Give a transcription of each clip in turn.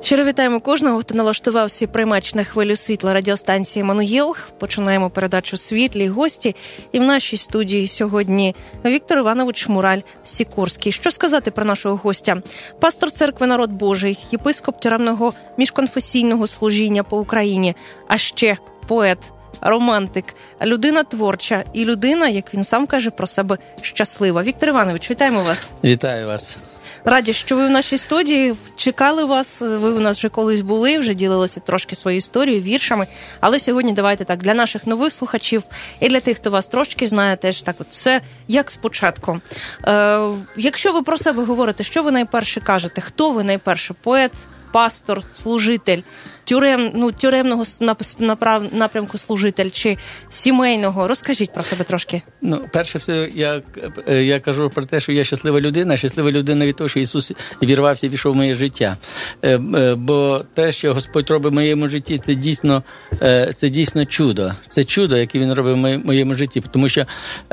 Щиро вітаємо кожного, хто налаштувався приймач на хвилю світла радіостанції «Еммануїл». Починаємо передачу «Світлі гості». І в нашій студії сьогодні Віктор Іванович Мураль-Сікорський. Що сказати про нашого гостя? Пастор церкви «Народ Божий», єпископ тюремного міжконфесійного служіння по Україні, а ще поет, романтик, людина творча і людина, як він сам каже про себе, щаслива. Віктор Іванович, вітаємо вас. Вітаю вас. Раді, що ви в нашій студії, чекали вас, ви у нас вже колись були, вже ділилися трошки своєю історією, віршами, але сьогодні давайте так, для наших нових слухачів і для тих, хто вас трошки знає, теж так от все як спочатку. Якщо ви про себе говорите, що ви найперше кажете? Хто ви найперше? Поет, пастор, служитель, тюремного напрямку служитель чи сімейного? Розкажіть про себе трошки. Перше все, я кажу про те, що я щаслива людина від того, що Ісус вірвався і війшов в моє життя. Бо те, що Господь робить в моєму житті, це дійсно чудо. Це чудо, яке Він робить в моєму житті. Тому що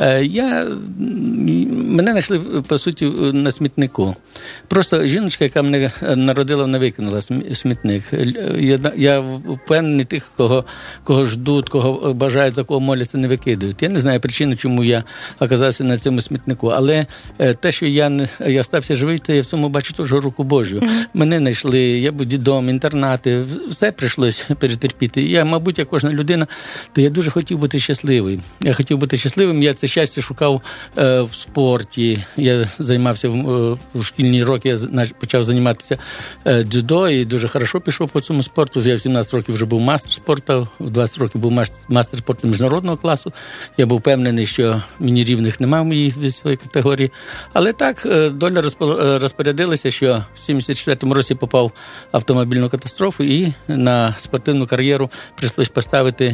мене знайшли, по суті, на смітнику. Просто жіночка, яка мене народила, вона викинула смітник. Я впевнений, тих, кого ждуть, кого бажають, за кого моляться, не викидують. Я не знаю причини, чому я оказався на цьому смітнику, але те, що я стався живий, це я в цьому бачу теж руку Божу. Мене знайшли, я був дідом, інтернати, все прийшлось перетерпіти. Я, мабуть, як кожна людина, то я дуже хотів бути щасливим. Я це щастя шукав в спорті. Я займався в шкільні роки, я почав займатися дзюдо і дуже хорошо пішов по цьому спорту. Я в 17 років вже був мастер спорту, в 20 років був мастер спорту міжнародного класу. Я був впевнений, що мені рівних немає в моїй віковій категорії. Але так, доля розпорядилася, що в 74-му році попав в автомобільну катастрофу і на спортивну кар'єру прийшлось поставити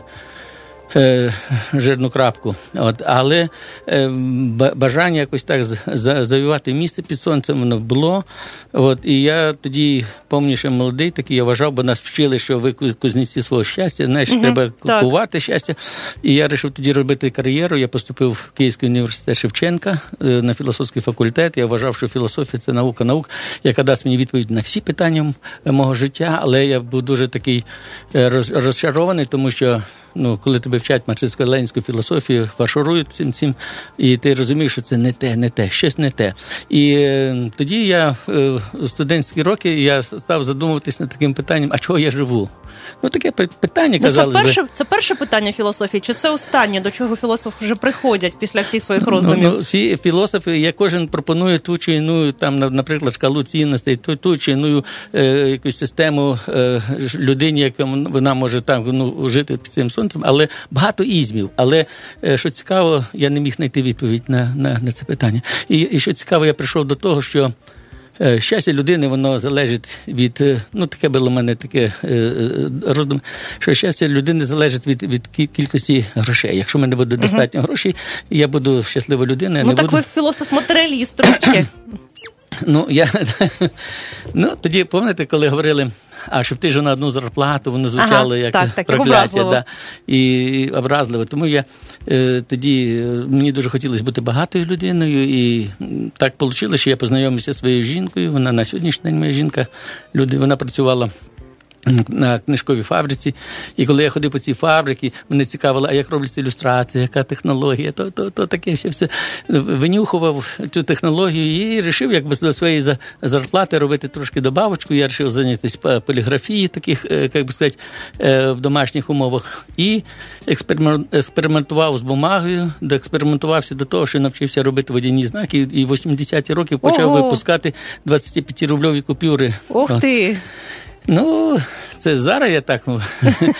жирну крапку. Але бажання якось так завоювати місце під сонцем воно було. І я тоді, пам'ятаю, молодий такий, я вважав, бо нас вчили, що ви кузнеці свого щастя, знаєш, треба купувати щастя. І я вирішив тоді робити кар'єру. Я поступив в Київський університет Шевченка на філософський факультет. Я вважав, що філософія – це наука наук, яка дасть мені відповідь на всі питання мого життя. Але я був дуже такий розчарований, тому що коли тебе вчать марксистсько-ленінську філософію, фарширують цим, і ти розумієш, що це не те, щось не те. І тоді я, в студентські роки, я став задумуватись над таким питанням, а чого я живу? Таке питання, казалось би. Це перше питання філософії, чи це останнє, до чого філософи вже приходять після всіх своїх роздумів? Всі філософи, я кожен пропонує ту чи іну, там, наприклад, шкалу цінностей, ту чи іну якусь систему людині, яка вона може там жити під цим сонцем, але багато ізмів. Але, що цікаво, я не міг знайти відповідь на це питання. І що цікаво, я прийшов до того, що щастя людини, воно залежить від, таке було в мене таке роздум, що щастя людини залежить від кількості грошей. Якщо в мене буде достатньо грошей, я буду щаслива людина. Ви філософ-матеріаліст трошки. Тоді, пам'ятаєте, коли говорили, щоб ти ж на одну зарплату, воно звучало як прокляття, і образливо. Тому тоді мені дуже хотілося бути багатою людиною, і так вийшло, що я познайомився зі своєю жінкою, вона на сьогоднішній день моя жінка, вона працювала на книжковій фабриці, і коли я ходив по цій фабриці, мене цікавило, а як робляться ілюстрації, яка технологія, то таке ще все. Винюхував цю технологію і вирішив, якби до своєї зарплати робити трошки добавочку. Я вирішив зайнятися поліграфією таких, як би сказати, в домашніх умовах. І експериментував з бумагою, доекспериментувався до того, що навчився робити водяні знаки, і в 80-ті роки почав випускати 25-рубльові купюри. Ох ти! Це зараз я так можу.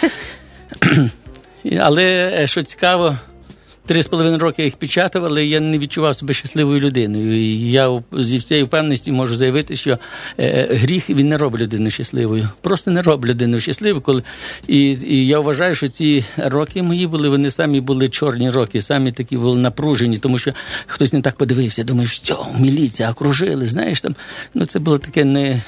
Але, що цікаво, 3,5 роки я їх печатав, але я не відчував себе щасливою людиною. І я зі всією впевненістю можу заявити, що гріх, він не робить людину щасливою. Просто не робить людину щасливою. І я вважаю, що ці роки мої вони самі були чорні роки, самі такі були напружені, тому що хтось не так подивився, думаєш, що, міліція, окружили, знаєш, там, це було таке не,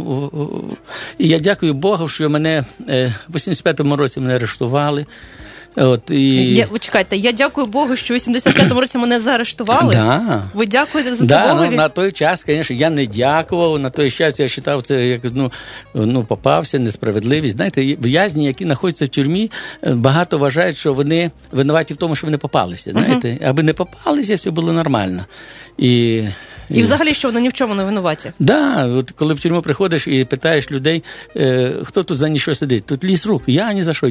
І я дякую Богу, що мене в 85-му році мене арештували. Ви чекайте, я дякую Богу, що в 85-му році мене заарештували. Да. Ви дякуєте за це Богові? На той час, звісно, я не дякував. На той час я вважав це як, попався, несправедливість. Знаєте, в'язні, які знаходяться в тюрмі, багато вважають, що вони винуваті в тому, що вони попалися. Знаєте, аби не попалися, все було нормально. І взагалі, що вони ні в чому не винуваті? От коли в тюрму приходиш і питаєш людей, хто тут за ніщо сидить? Тут ліс рук, я ні за що.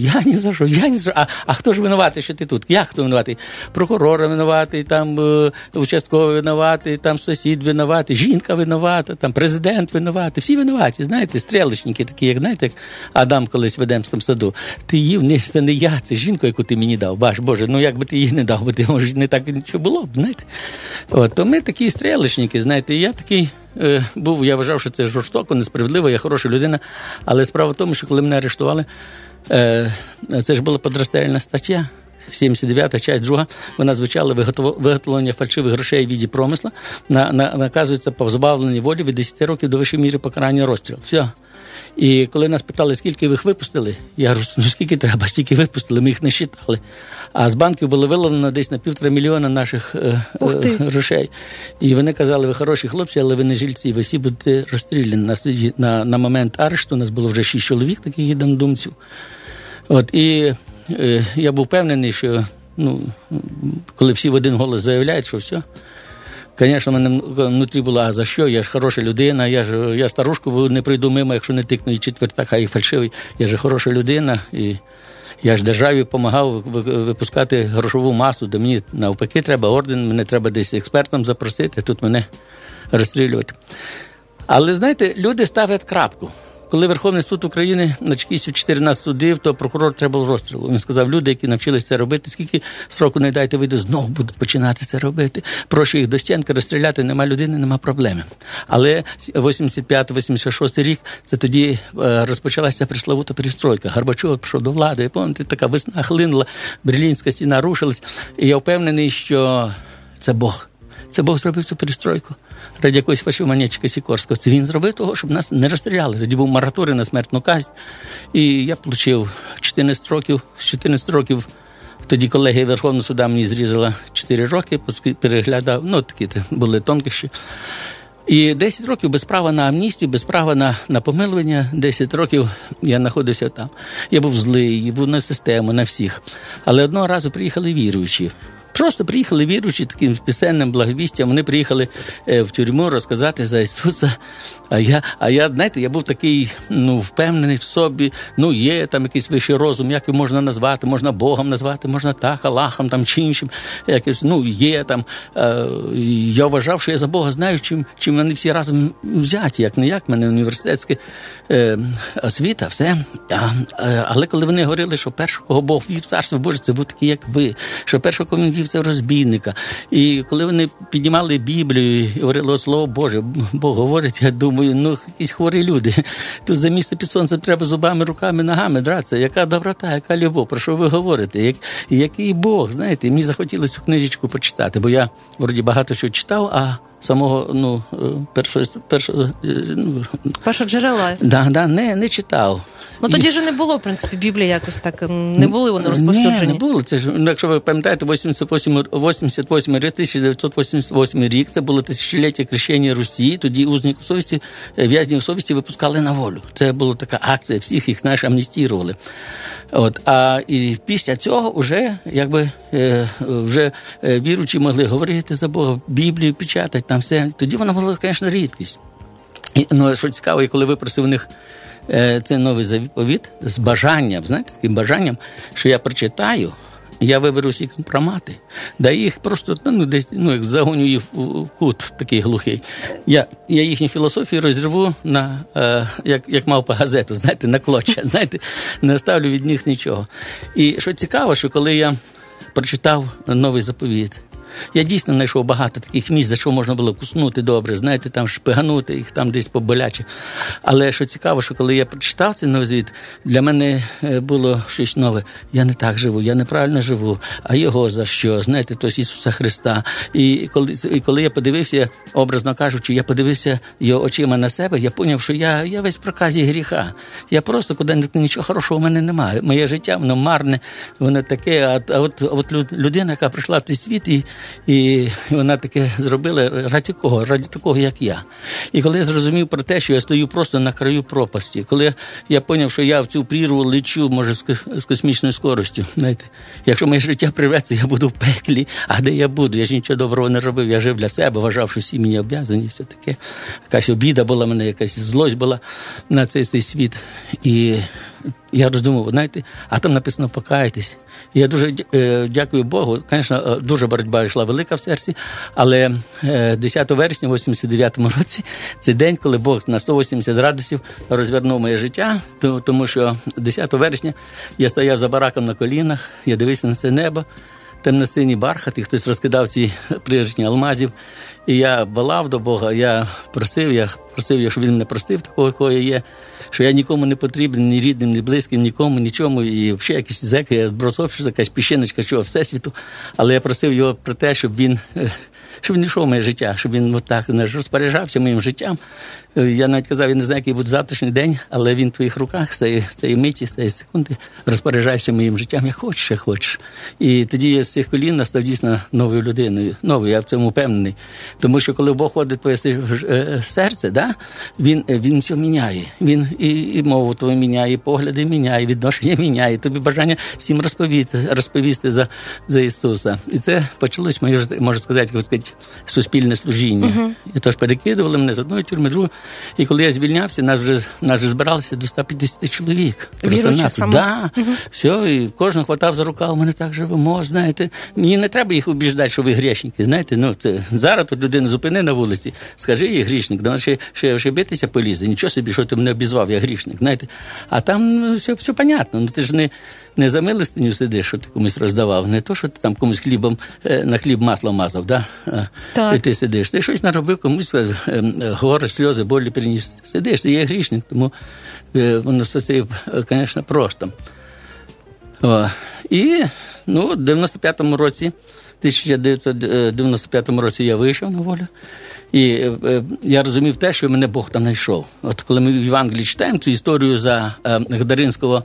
А хто ж винуватий, що ти тут? Як хто винуватий? Прокурор винуватий, там участковий винуватий, там сусід винуватий, жінка винувата, там президент винуватий. Всі винуваті, знаєте, стрілочники такі, як, знаєте, як Адам колись в Едемському саду. Ти їв, це не я, це жінка, яку ти мені дав. Боже, як би ти її не дав, бо ти, може, не так нічого було б, знаєте. То ми такі стрілочники, знаєте, я такий був, я вважав, що це жорстоко, несправедливо, я хороша людина, але справа в тому, що коли мене арештували, це ж була подростельна стаття, 79-та, часть 2, вона звучала виготовлення фальшивих грошей в віді промисла, наказується позбавлення волі від 10 років до вищої міри покарання розстрілу. Все. І коли нас питали, скільки ви їх випустили, я говорю, скільки треба, стільки випустили, ми їх не считали. А з банків було виловлено десь на 1,5 мільйона наших грошей. І вони казали, ви хороші хлопці, але ви не жильці, ви всі будете розстріляні. На момент арешту у нас було вже 6 чоловік, таких єдинодумців. І я був впевнений, що коли всі в один голос заявляють, що все, звісно, в мене внутрі була, а за що? Я ж хороша людина, я старушку не прийду мимо, якщо не тикну і четвертак, а і фальшивий. Я ж хороша людина, і я ж державі допомагав випускати грошову масу, де мені навпаки треба орден, мене треба десь експертом запросити, тут мене розстрілювати. Але, знаєте, люди ставлять крапку. Коли Верховний суд України на Чекістів 14 судив, то прокурор треба було розстрілу. Він сказав, люди, які навчилися це робити, скільки строку не дайте вийду, знову будуть починати це робити. Прошу їх до стінки розстріляти, нема людини, нема проблеми. Але 85-86 рік, це тоді розпочалася пресловута перестройка. Горбачов пішов до влади, пам'ятаєте, така весна хлинула, Берлінська стіна рушилась. І я впевнений, що це Бог. Це Бог зробив цю перестройку ради якогось фальшивомонетчика Сікорського. Це він зробив того, щоб нас не розстріляли. Тоді був мораторій на смертну казнь. І я отримав 14 років. З 14 років тоді колегія Верховного суда мені зрізала 4 роки, переглядав, такі були тонкощі. І 10 років без права на амністію, без права на помилування, 10 років я знаходився там. Я був злий, був на систему, на всіх. Але одного разу приїхали віруючі. Просто приїхали віруючі таким пісенним благовістям, вони приїхали в тюрму розказати за Ісуса. А я, знаєте, я був такий, впевнений в собі, є там якийсь вищий розум, як його можна назвати, можна Богом назвати, можна так, Аллахом там чи іншим, якось, є там. Я вважав, що я за Бога знаю, чим вони всі разом взяті, як не як, в мене університетська освіта, все. Але коли вони говорили, що першого, кого Бог вів в Царство Боже, це був такий, як ви, що першого, кого він вів, це розбійника. І коли вони піднімали Біблію і говорили Слово Боже, Бог говорить, я думаю, якісь хворі люди. Тут за місце під сонцем треба зубами, руками, ногами дратися. Яка доброта, яка любов, про що ви говорите? Який Бог, знаєте? Мені захотілося цю книжечку почитати, бо я, вроді, багато що читав, а самого, першого джерела. Не читав. Тоді ж не було, в принципі, Біблії якось так, не були вони розповсюджені. Ні, не було. Це ж, якщо ви пам'ятаєте, 1988 рік, це було тисячоліття хрещення Русі, тоді узників совісті, в'язнів совісті випускали на волю. Це була така акція, всіх їх амністірували. І після цього вже, вже віруючі могли говорити за Бога, Біблію печатати, там все. Тоді вона була, звісно, рідкість. Що цікаво, коли випросив у них цей новий заповіт з бажанням, знаєте, таким бажанням, що я прочитаю, я виберу всі компромати, да їх просто, десь, як загоню їх в кут такий глухий. Я їхню філософію розірву як мавпа газету, знаєте, на клоччя, знаєте, не оставлю від них нічого. І що цікаво, що коли я прочитав новий заповіт, Я дійсно знайшов багато таких місць, за що можна було куснути добре, знаєте, там шпиганути їх, там десь поболяче. Але що цікаво, що коли я прочитав цей новозвіт, для мене було щось нове. Я не так живу, я неправильно живу, а його за що? Знаєте, то Ісуса Христа. І коли я подивився, образно кажучи, я подивився його очима на себе, я зрозумів, що я весь в проказі гріха. Я просто, куди нічого хорошого в мене немає. Моє життя, воно марне, воно таке, а от людина, яка прийшла в цей світ, і вона таке зробила раді кого? Раді такого, як я. І коли я зрозумів про те, що я стою просто на краю пропасті, коли я зрозумів, що я в цю прірву лечу, може, з космічною скоростю, знаєте, якщо моє життя приветься, я буду в пеклі, а де я буду? Я ж нічого доброго не робив, я жив для себе, вважав, що всі мені обов'язані, все таке. Якась обіда була в мене, якась злость була на цей світ. І я роздумав, знаєте, а там написано «покайтесь». І я дуже дякую Богу. Звісно, дуже боротьба йшла велика в серці, але 10 вересня в 89-му році, це день, коли Бог на 180 градусів розвернув моє життя, тому що 10 вересня я стояв за бараком на колінах, я дивився на це небо, темно-синій бархат, і хтось розкидав ці пригоршні алмазів. І я волав до Бога, я просив, щоб він мене простив такого, якого я є, що я нікому не потрібен, ні рідним, ні близьким, нікому, нічому. І взагалі якісь зеки, я зброс общества, якась піщиночка, чого, всесвіту. Але я просив його про те, щоб він йшов в моє життя, щоб він отак розпоряджався моїм життям. Я навіть казав, я не знаю, який буде завтрашній день, але він в твоїх руках, з цієї миті, з цієї секунди, розпоряджайся моїм життям, як хочеш, як хочеш. І тоді я з цих колін став дійсно новою людиною. Новою, я в цьому впевнений. Тому що коли Бог ходить в твоє серце, да, він все міняє. Він і мову твою міняє, і погляди міняє, і відношення міняє. Тобі бажання всім розповісти за Ісуса. І це почалось моє, можна сказати, суспільне служіння. Uh-huh. І тож перекидували мене з одної тюрми, другої. І коли я звільнявся, нас вже збиралося до 150 чоловік. Віруючих саме? Да. Uh-huh. Все, і кожен хватав за рукав, ми не так живемо, знаєте. Мені не треба їх убіждати, що ви грішники, знаєте. Зараз тут людину зупини на вулиці, скажи їй грішник, да ще битися полізе. Нічого собі, що ти мене обізвав, я грішник, знаєте. А там все понятно. Ти ж не за милостиню сидиш, що ти комусь роздавав, не то, що ти там комусь на хліб масло мазав, да? І ти сидиш. Ти щось наробив, комусь горе, сльози, болі приніс. Сидиш, ти є грішник, тому воно все, звісно, просто. І, в 95-му році, 1995 році я вийшов на волю. І я розумів те, що мене Бог там знайшов. От коли ми в Євангелії читаємо цю історію за Гадаринського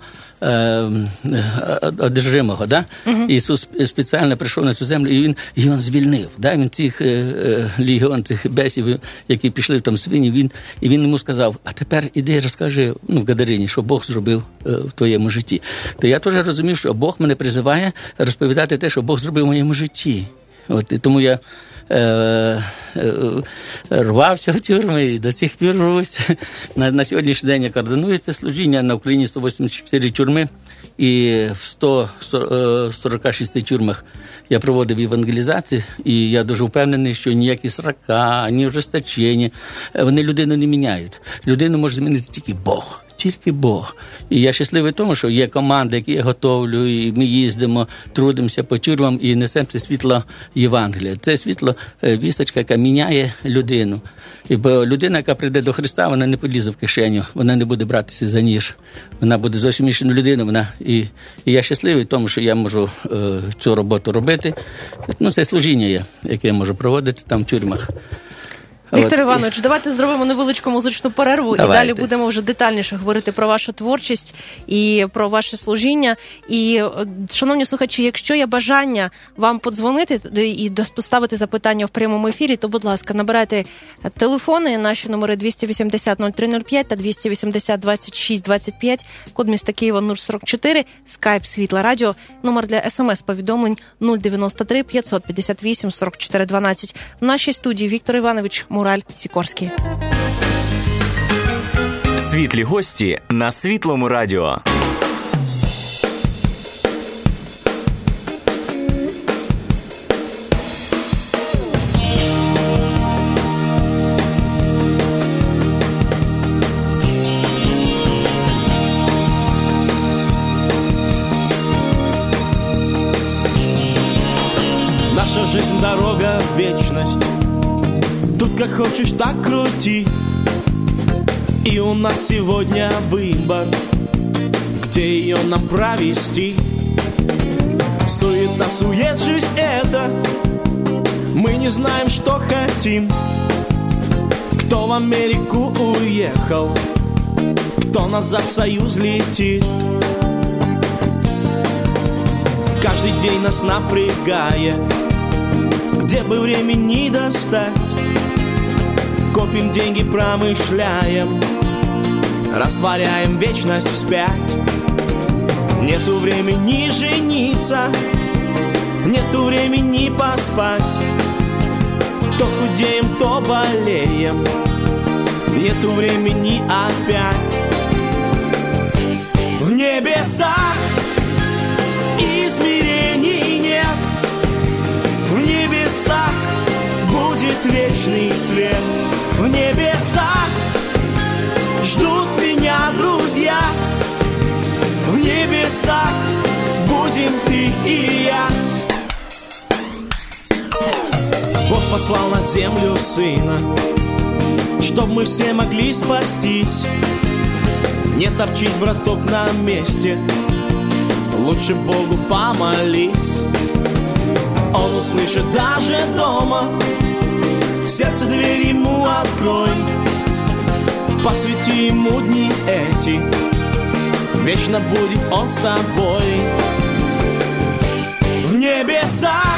одержимого, да? Uh-huh. Ісус спеціально прийшов на цю землю, і він звільнив. Да? Він цих легіон, цих бесів, які пішли в там свині, і він йому сказав, а тепер іди розкажи в Гадарині, що Бог зробив в твоєму житті. То я теж розумів, що Бог мене призиває розповідати те, що Бог зробив в моєму житті. От, і тому я рвався в тюрми і до цих пір рвусь. На сьогоднішній день я координую це служіння. На Україні 184 тюрми і в 146 тюрмах я проводив евангелізацію. І я дуже впевнений, що ніякі срака, ні ожесточення, вони людину не міняють. Людину може змінити тільки Бог. Тільки Бог. І я щасливий тому, що є команда, які я готовлю, і ми їздимо, трудимося по тюрмам і несемо це світло Євангелія. Це світло вісточка, яка міняє людину. Бо людина, яка прийде до Христа, вона не полізе в кишеню, вона не буде братися за ніж. Вона буде зовсім іншою людиною. І я щасливий тому, що я можу цю роботу робити. Це служіння є, яке я можу проводити там в тюрмах. Віктор Іванович, давайте зробимо невеличку музичну перерву. Давайте. І далі будемо вже детальніше говорити про вашу творчість і про ваше служіння. І, шановні слухачі, якщо є бажання вам подзвонити і поставити запитання в прямому ефірі, то, будь ласка, набирайте телефони, наші номери 280-0305 та 280-26-25, код міста Києва 044, скайп Світла Радіо, номер для смс-повідомлень 093 558 44 12. В нашій студії Віктор Іванович Мураль Сікорський. Світлі гості на Світлому радіо. Наша жизнь Жизнь, дорога, вечность. Тут как хочешь, так крути. И у нас сегодня выбор, где ее нам провести. Суета, сует, жизнь это. Мы не знаем, что хотим. Кто в Америку уехал, кто назад в Союз летит. Каждый день нас напрягает, где бы времени достать. Копим деньги, промышляем, растворяем вечность вспять. Нету времени жениться, нету времени поспать. То худеем, то болеем, нету времени опять. В небесах измерений нет, в небесах будет вечный свет. В небесах ждут меня друзья, в небесах будем ты и я. Бог послал на землю Сына, чтоб мы все могли спастись. Не топчись, браток, на месте, лучше Богу помолись. Он услышит даже дома, в сердце дверь ему открой. Посвяти ему дни эти, вечно будет он с тобой. В небесах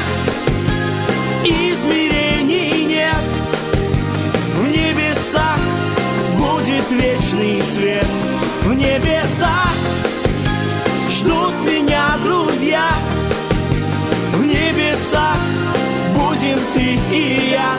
измерений нет, в небесах будет вечный свет. В небесах ждут меня друзья, в небесах будем ты и я.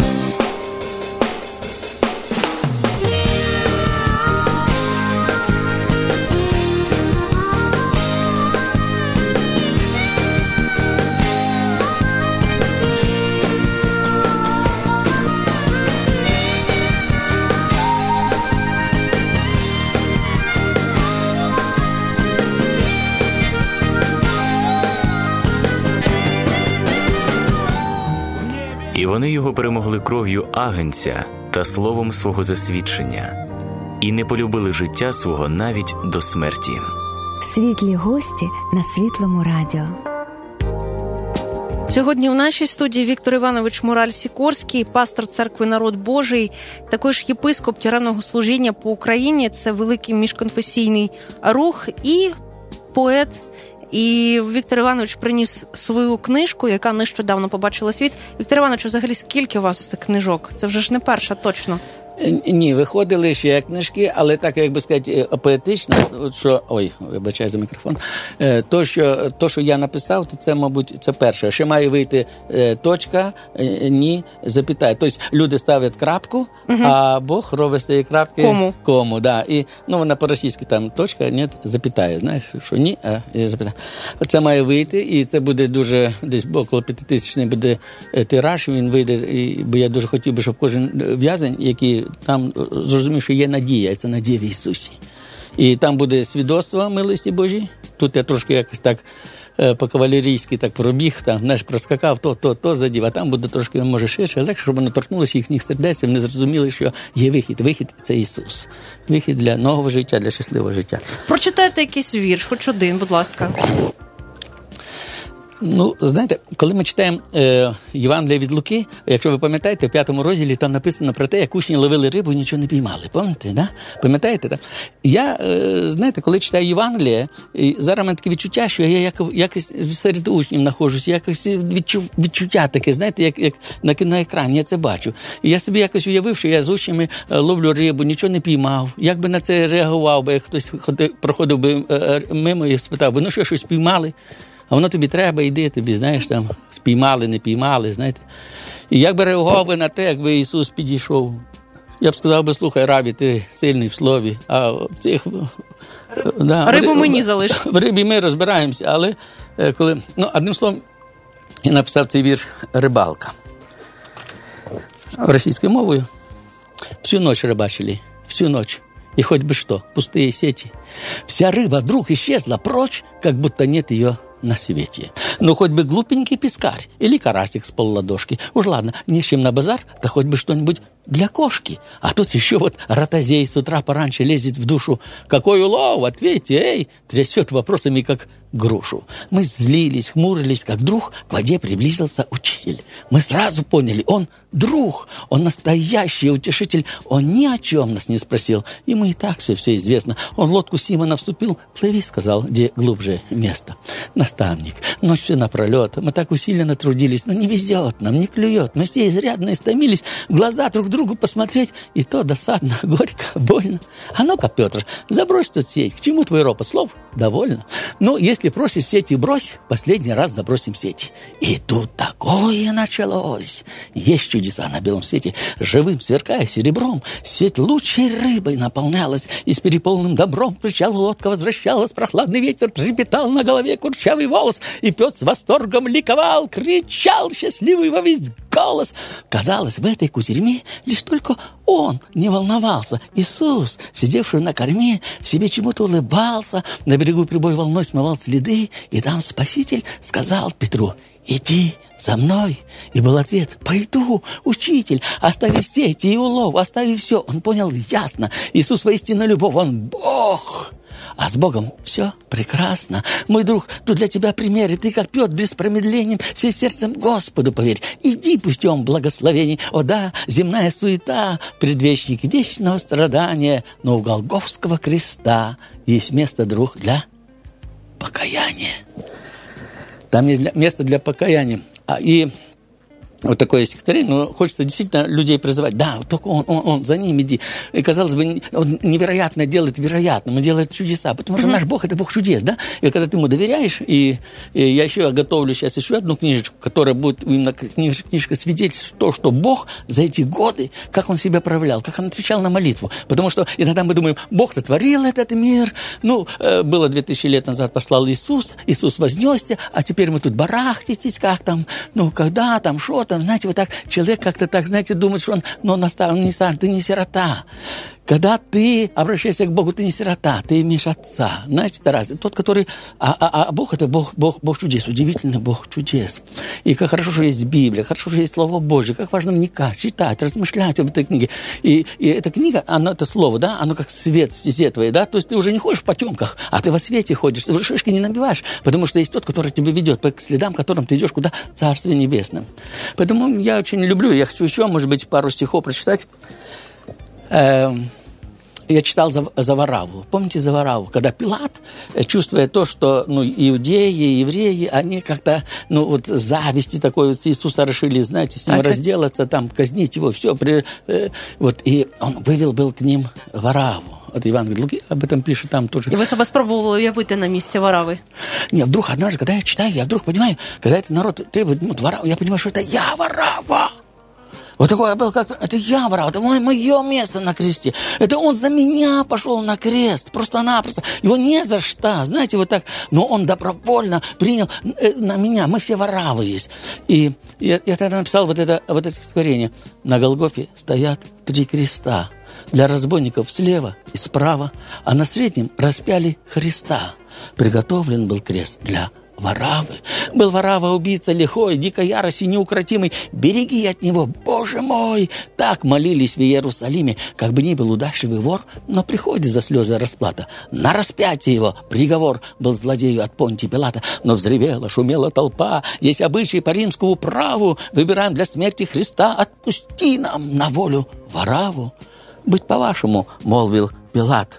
І вони його перемогли кров'ю агнця та словом свого засвідчення, і не полюбили життя свого навіть до смерті. Світлі гості на Світлому радіо. Сьогодні в нашій студії Віктор Іванович Мураль-Сікорський, пастор церкви «Народ Божий», також єпископ тюремного служіння по Україні. Це великий міжконфесійний рух і поет. І Віктор Іванович приніс свою книжку, яка нещодавно побачила світ. Віктор Іванович, взагалі, скільки у вас цих книжок? Це вже ж не перша, точно. Ні, виходили ще книжки, але так, як би сказати, поетично, що, вибачаю за мікрофон, то, що я написав, то це, мабуть, це перше. Ще має вийти точка, ні, запитає. Тобто люди ставлять крапку, а Бог робить з цієї крапки кому, да. І, вона по-російськи там точка, ні, запитає, знаєш, що ні, а запитає. Це має вийти, і це буде дуже, десь около 5000 буде тираж, він вийде, бо я дуже хотів би, щоб кожен в'язень, який там зрозумів, що є надія, і це надія в Ісусі. І там буде свідоцтво милості Божій. Тут я трошки якось так по-кавалерійськи так пробіг, там, знаєш, проскакав, то задів, а там буде трошки, може, ширше, легше, щоб воно торкнулося їхніх сердець, і вони зрозуміли, що є вихід. Вихід – це Ісус. Вихід для нового життя, для щасливого життя. Прочитайте якийсь вірш, хоч один, будь ласка. Знаєте, коли ми читаємо Євангелія від Луки, якщо ви пам'ятаєте, в 5 розділі там написано про те, як учні ловили рибу і нічого не піймали. Пам'ятаєте, да? Пам'ятаєте? Да? Я, знаєте, коли читаю Євангелія, зараз в мене таке відчуття, що я якось серед учнів знаходжусь, якось відчуття таке, знаєте, як на екрані, я це бачу. І я собі якось уявив, що я з учнями ловлю рибу, нічого не піймав. Як би на це реагував, бо як хтось проходив би мимо і спитав би, що, щось піймали? А воно тобі треба, йди, тобі, знаєш, там, спіймали, не піймали, знаєте. І як би реагував би на те, якби Ісус підійшов? Я б сказав би, слухай, рабі, ти сильний в слові, а цих... Рибу мені залиш. В рибі ми розбираємося, але коли... одним словом, я написав цей вірш «Рибалка». Російською мовою. Всю ночь рыбачили, всю ночь. И хоть бы что, пустые сети. Вся рыба вдруг исчезла прочь, как будто нет ее на свете. Ну, хоть бы глупенький пескарь или карасик с полладошки. Уж ладно, не с чем на базар, да хоть бы что-нибудь для кошки. А тут еще вот ротозей с утра пораньше лезет в душу. Какой улов? Ответьте, эй! Трясет вопросами, как грушу. Мы злились, хмурились, как вдруг к воде приблизился учитель. Мы сразу поняли, он друг, он настоящий утешитель, он ни о чем нас не спросил. Ему и так все известно. Он в лодку Симона вступил, плыви, сказал, где глубже место. Наставник, ночь все напролет, мы так усиленно трудились, но не везет нам, не клюет. Мы все изрядно истомились, в глаза друг другу посмотреть, и то досадно, горько, больно. А ну-ка, Петр, забрось тут сеть, к чему твой ропот? Слов довольно. Ну, если просишь сети брось, последний раз забросим сети. И тут такое началось. Есть чудеса на белом свете, живым, сверкая серебром. Сеть лучшей рыбой наполнялась, и с переполненным добром кричала лодка, возвращалась, прохладный ветер трепетал на голове курчавый волос, и пес с восторгом ликовал, кричал счастливый во весь голос. Казалось, в этой кутерьме лишь только он не волновался. Иисус, сидевший на корме, себе чему-то улыбался, на берегу прибой волной смывал следы, и там Спаситель сказал Петру: «Иди за мной». И был ответ: «Пойду, учитель, оставив сети и улов, оставив все». Он понял ясно: Иисус воистину любовь, он Бог. А с Богом все прекрасно. Мой друг, тут для тебя пример, и ты, как Петр, без промедления всем сердцем Господу поверь. Иди путем благословений. О да, земная суета, предвестник вечного страдания, но у Голгофского креста есть место, друг, для покаяния. Там есть место для покаяния. И вот такое стихотворение, но хочется действительно людей призывать. Да, только он, за ним иди. И, казалось бы, он невероятно делает вероятным, он делает чудеса, потому что наш Бог – это Бог чудес, да? И когда ты ему доверяешь, и я еще готовлю сейчас еще одну книжечку, которая будет именно книжка свидетельств, то, что Бог за эти годы, как он себя проявлял, как он отвечал на молитву. Потому что иногда мы думаем, Бог сотворил этот мир, было 2000 лет назад, послал Иисус вознесся, а теперь мы тут барахтитесь, как там, когда там, что там, знаете, вот так человек как-то так, знаете, думает, что он наставник, не старый, ты не сирота. Когда ты обращаешься к Богу, ты не сирота, ты имеешь Отца. Знаете, это разное. Тот, который... А Бог – это Бог чудес, удивительный Бог чудес. И как хорошо, что есть Библия, хорошо, что есть Слово Божье, как важно вникать, читать, размышлять об этой книге. И эта книга, это Слово, да, оно как свет в стезе твоей, да, то есть ты уже не ходишь в потемках, а ты во свете ходишь, ты уже шишки не набиваешь, потому что есть тот, который тебя ведет по следам, которым ты идешь куда? Царствие Небесное. Поэтому я очень люблю, я хочу еще, может быть, пару стихов прочитать. Я читал за Вараву. Помните за Вараву? Когда Пилат, чувствуя то, что иудеи, евреи, они как-то, зависти такой вот Иисуса решили, знаете, с ним разделаться, там, казнить его, все. И он вывел был к ним Вараву. От Евангелия Луки об этом пишет там тоже. І ви себе спробували уявити на місці Варави? Не, вдруг однажды, когда я читаю, я вдруг понимаю, когда этот народ требует Вараву, я понимаю, что это я Варава. Вот такое был, как это я, Варава, это мое место на кресте. Это он за меня пошел на крест, просто-напросто. Его не за что, знаете, вот так. Но он добровольно принял на меня. Мы все Варавы есть. И я тогда написал вот это стихотворение. На Голгофе стоят 3 креста. Для разбойников слева и справа, а на среднем распяли Христа. Приготовлен был крест для Варавы. Был Варава убийца лихой, дикой ярости неукротимый. Береги от него, Боже мой! Так молились в Иерусалиме, как бы ни был удачливый вор, но приходит за слезы расплата. На распятие его приговор был злодею от Понтия Пилата. Но взревела, шумела толпа. Есть обычай по римскому праву. Выбираем для смерти Христа. Отпусти нам на волю Вараву. «Быть по-вашему, — молвил Пилат,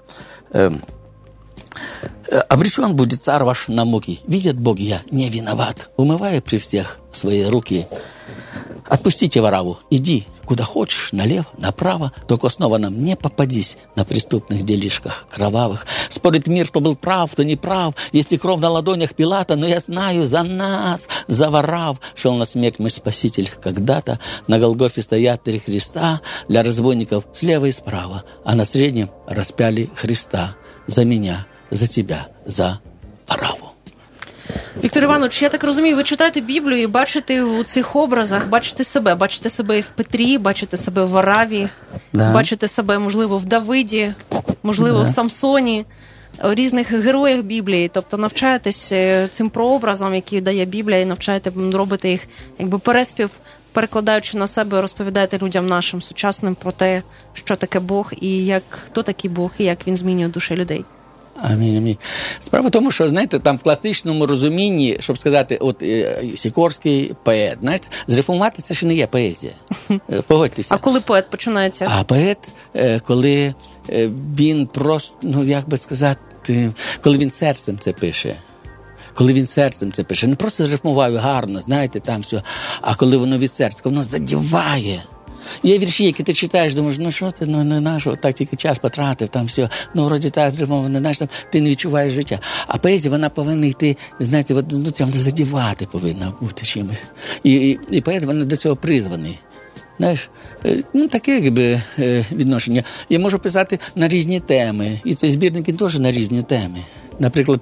— обречен будет царь ваш на муки. Видят боги, я не виноват, умывая при всех свои руки. Отпустите Вараву, иди куда хочешь, налево, направо, только снова нам не попадись на преступных делишках кровавых. Спорит мир, кто был прав, кто не прав, если кровь на ладонях Пилата, но я знаю, за нас, за Варав, шел на смерть мой Спаситель когда-то. На Голгофе стоят 3 Христа для разбойников слева и справа, а на среднем распяли Христа за меня, за тебя, за Вараву». Віктор Іванович, я так розумію, ви читаєте Біблію і бачите у цих образах, бачите себе і в Петрі, бачите себе в Вараві, бачите себе, можливо, в Давиді, можливо, в Самсоні, різних героях Біблії, тобто навчаєтесь цим прообразом, який дає Біблія, і навчаєте робити їх якби переспів, перекладаючи на себе, розповідаєте людям нашим сучасним про те, що таке Бог і хто такий Бог, і як він змінює душі людей. Амінь. Справа в тому, що, знаєте, там в класичному розумінні, щоб сказати, от Сікорський поет, знаєте, зреформувати це ще не є поезія. Погодьтеся. А коли поет починається? А поет, коли він просто, як би сказати, коли він серцем це пише. Коли він серцем це пише. Не просто зрифмував гарно, знаєте, там все, а коли воно від серця, воно задіває. Є вірші, які ти читаєш, думаєш, що це, не наш, так тільки час потратив, там все, вроді так зрифмовано, знаєш, там ти не відчуваєш життя. А поезія, вона повинна йти, знаєте, там задівати повинна бути чимось. І поет, вона до цього призваний. Знаєш, таке відношення. Я можу писати на різні теми, і цей збірник теж на різні теми. Наприклад,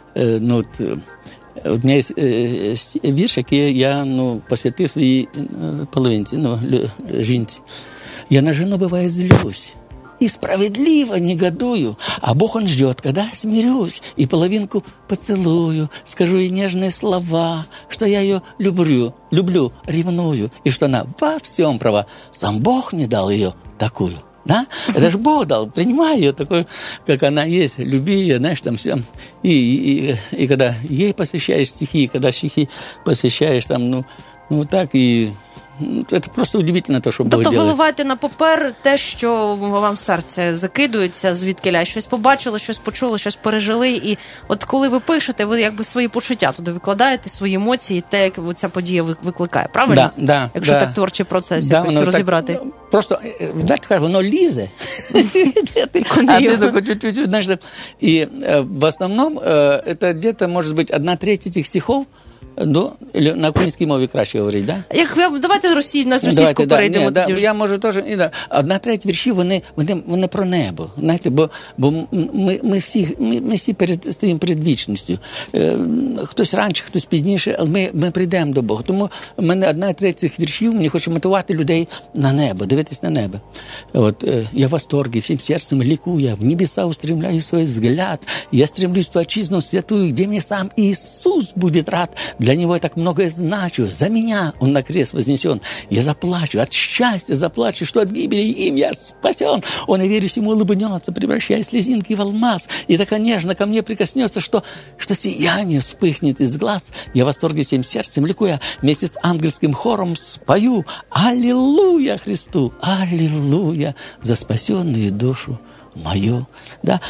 одне є вірш, який я посвятив своїй половинці, жінці. «Я на жену, бывает, злюсь, и справедливо негодую, а Бог, Он ждет, когда смирюсь, и половинку поцелую, скажу ей нежные слова, что я ее люблю, ревную, и что она во всем права. Сам Бог мне дал ее такую». Да? Это же Бог дал, принимай ее такой, как она есть, люби ее, знаешь, там все. И когда ей посвящаешь стихи, когда стихи посвящаешь там, так, и це просто удивительно, те, що Бог робить. Тобто виливайте на папер те, що вам в серце закидується, звідкиля, щось побачили, щось почули, щось пережили, і от коли ви пишете, ви якби свої почуття туди викладаєте, свої емоції, те, як ця подія викликає, правильно? Да, якщо так творчий процес якось розібрати. Так, просто, воно лізе, а ти так чуть-чуть, знаєш, і в основному, це десь, може бути, 1/3 цих стихів, на українській мові краще говорити, да? Давайте на російську перейдемо. Я можу теж. 1/3 віршів, вони про небо. Знаєте, бо ми всі стоїмо перед вічністю. Хтось раніше, хтось пізніше, але ми прийдемо до Бога. Тому в мене 1/3 цих віршів, мені хоче мотивувати людей на небо, дивитись на небо. Я в восторге, всім серцем ликуя, в небеса устремляю свой взгляд. Я стремлюсь в ту отчизну святую, где мне сам Иисус будет рад. Для него я так многое значу. За меня он на крест вознесен. Я заплачу, от счастья заплачу, что от гибели им я спасен. Он, я верю, ему улыбнется, превращая слезинки в алмаз. И так нежно ко мне прикоснется, что сияние вспыхнет из глаз. Я в восторге всем сердцем ликуя, вместе с ангельским хором спою. Аллилуйя Христу, аллилуйя за спасенную душу мою. Да?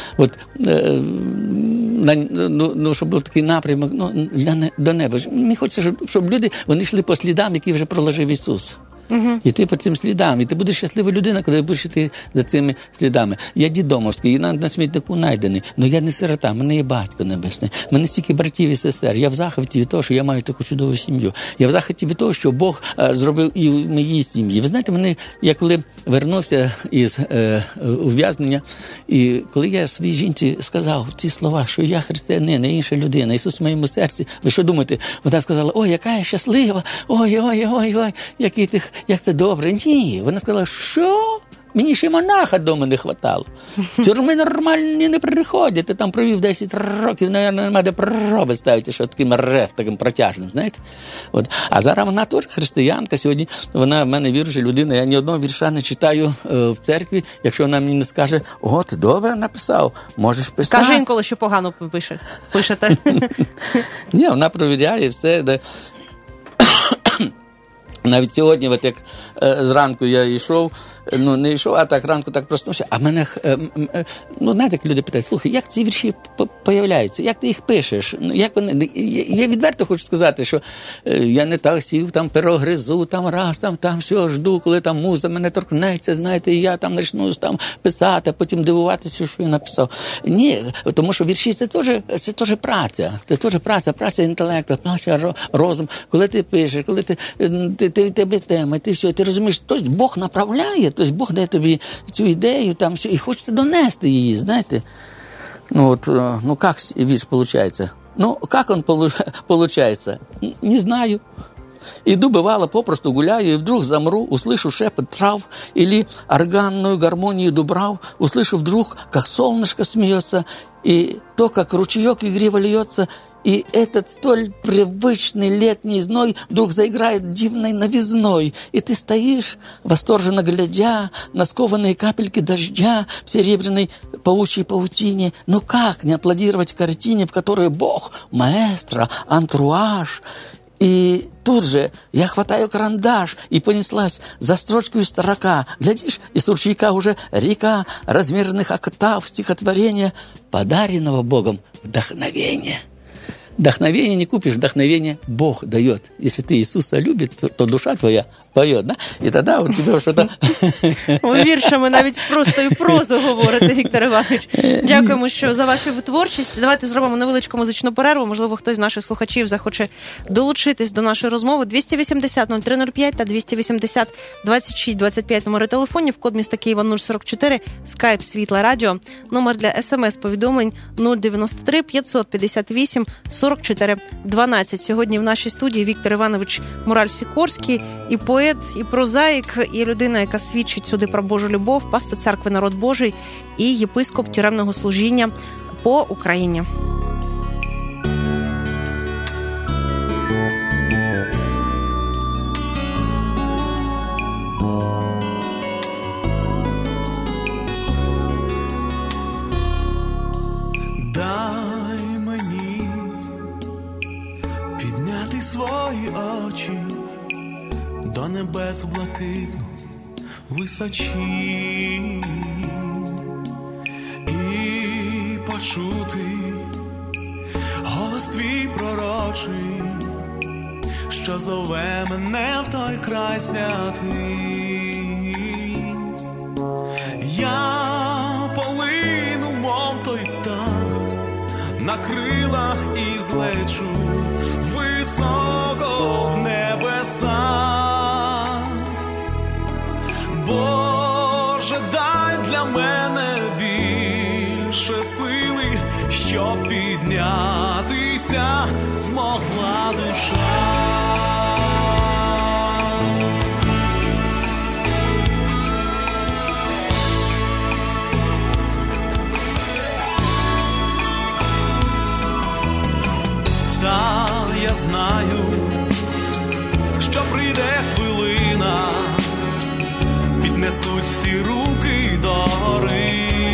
Щоб був такий напрямок до неба. Мені хочеться, щоб люди, вони йшли по слідам, які вже проложив Ісус. І ти по цим слідам, і ти будеш щаслива людина, коли будеш йти за цими слідами. Я дідомовський, на смітнику знайдений, але я не сирота, в мене є батько небесний, в мене стільки братів і сестер. Я в захваті від того, що я маю таку чудову сім'ю. Я в захваті від того, що Бог зробив і в моїй сім'ї. Ви знаєте, я коли вернувся із ув'язнення, і коли я своїй жінці сказав ці слова, що я християнин, не інша людина, Ісус в моєму серці, ви що думаєте? Вона сказала, ой, яка я щаслива, ой, як це добре. Ні, вона сказала, що? Мені ще монаха дома не хватало. В тюрми нормальні не приходять. Ти там провів 10 років, навіть нема де проби ставити, що таким рев, таким протяжним, знаєте? А зараз вона теж християнка. Сьогодні вона в мене віруюча людина. Я ні одного вірша не читаю в церкві, якщо вона мені не скаже, ти добре написав, можеш писати. Каже інколи, що погано пишете. Ні, вона провіряє все. Навіть сьогодні, як зранку я йшов, не йшов, а так ранку так проснувся, а мене, знаєте, як люди питають, слухай, як ці вірші появляються, як ти їх пишеш? Я відверто хочу сказати, що я не так сів, там перогризу, там раз, там все, жду, коли там муза мене торкнеться, знаєте, і я там почну там писати, а потім дивуватися, що я написав. Ні, тому що вірші це теж праця, праця інтелекту, праця розум. Коли ти пишеш, коли тебе тема, ти все, ти розумієш, тобто Бог направляє, тобто Бог дає тобі цю ідею, там все, і хочеться донести її, знаєте. Як вірш получается? Как он получается? Не знаю. Иду, бывало, попросту гуляю, и вдруг замру, услышу шепот трав или органную гармонию дубрав, услышу вдруг, как солнышко смеется, и то, как ручеек игриво льется, и этот столь привычный летний зной вдруг заиграет дивной новизной. И ты стоишь, восторженно глядя на скованные капельки дождя в серебряной паучьей паутине. Ну как не аплодировать картине, в которой Бог, маэстро, антруаж? И тут же я хватаю карандаш, и понеслась за строчку из строка. Глядишь, из ручейка уже река размеренных октав стихотворения, подаренного Богом вдохновения. Вдохновение не купишь, вдохновение Бог дает. Если ты Иисуса любишь, то душа твоя поет, да? І тоді у тебе щось... Віршами навіть просто і прозу говорите, Віктор Іванович. Дякуємо, що за вашу творчість. Давайте зробимо невеличку музичну перерву. Можливо, хтось з наших слухачів захоче долучитись до нашої розмови. 280-0305 та 280-26-25 номери телефонів, код міста Києва 044, скайп Світла Радіо, номер для смс-повідомлень 093 558 44 12. Сьогодні в нашій студії Віктор Іванович Мураль-Сікорський, і поет, і прозаїк, і людина, яка свідчить сюди про Божу любов, пастор церкви «Народ Божий» і єпископ тюремного служіння по Україні. Дай мені підняти свої очі до небес блакитну височі і почути голос твій пророчий, що зове мене в той край святий. Я полину, мов той птах, на крилах і злечу високо в небеса. Боже, дай для мене більше сили, щоб піднятися змогла душа. Та я знаю, що прийде хвилина, піднесуть всі руки до гори.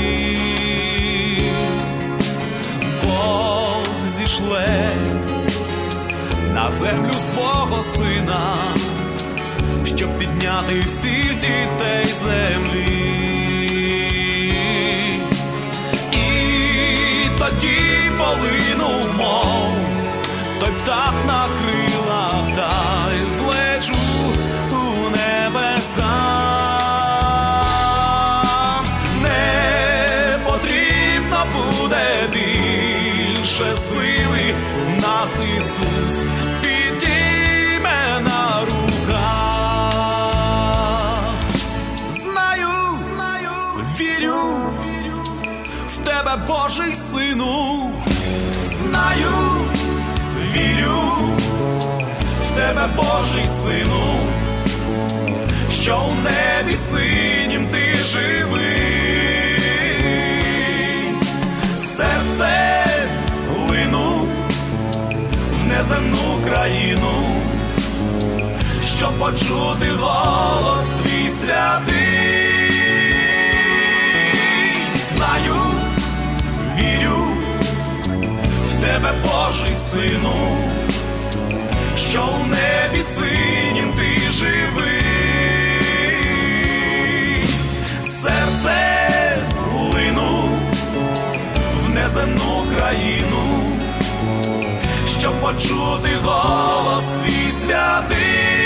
Бог зішле на землю свого сина, щоб підняти всіх дітей землі. І тоді полину, мов той птах на крилах, та й злечу у небеса. Не потрібно буде більше сили, нас Ісус підійме на руках. Знаю, вірю в тебе, Божий Сину. Знаю, вірю в тебе, Божий Сину, що в небі синім ти живий. Серце лину в неземну країну, щоб почути голос твій святий. Знаю, вірю в тебе, Божий Сину, що в небі синім ти живий. Серце лину в неземну країну, щоб почути голос твій святий.